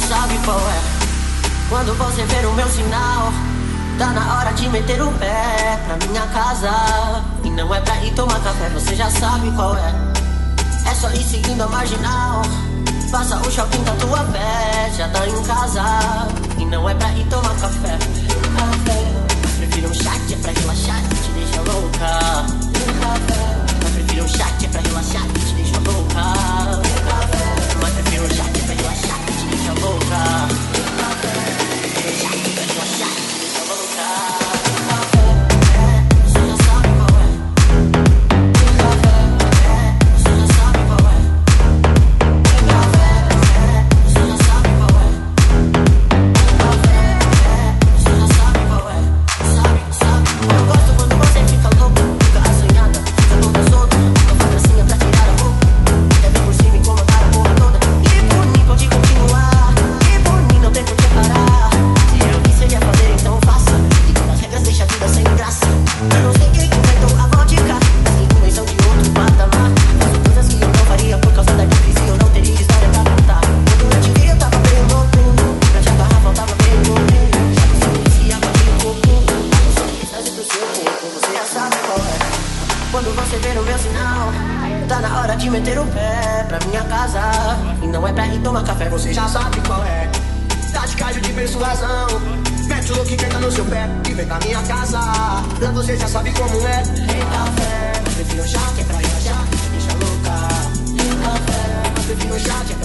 sabe qual é. Quando você ver o meu sinal, tá na hora de meter o pé pra minha casa. E não é pra ir tomar café, você já sabe qual é. É só ir seguindo a marginal, passa o shopping da tua pé, já tá em casa. E não é pra ir tomar café. Prefiro um chat, é pra relaxar, que te deixa louca. Mas prefiro um chat, é pra relaxar, que te deixa louca. Mas prefiro um chat, é pra relaxar, que te deixa louca. Quando você ver o meu sinal, tá na hora de meter o pé pra minha casa. E não é pra ir tomar café, você já sabe qual é. Tática de persuasão, mete o look que entra no seu pé e vem pra minha casa. Lá você já sabe como é. Tem café, mas prefiro chá, que é pra relaxar, deixa louca. Tem café, mas prefiro chá, que é